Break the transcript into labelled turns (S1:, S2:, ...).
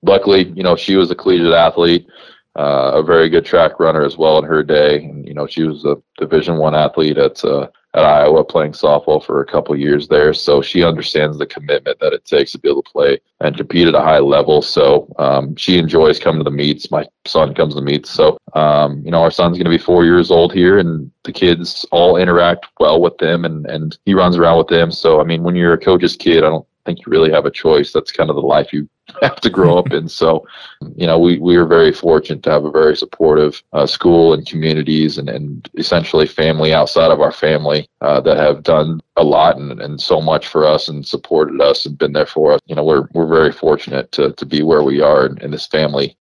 S1: luckily, she was a collegiate athlete, a very good track runner as well in her day. And, she was a Division I athlete at Iowa, playing softball for a couple of years there. So she understands the commitment that it takes to be able to play and compete at a high level. So she enjoys coming to the meets. My son comes to the meets. So, our son's going to be 4 years old here, and the kids all interact well with them, and he runs around with them. So, I mean, when you're a coach's kid, I don't think you really have a choice. That's kind of the life you have to grow up in. So, we are very fortunate to have a very supportive school and communities and essentially family outside of our family that have done a lot and so much for us and supported us and been there for us. We're very fortunate to be where we are in this family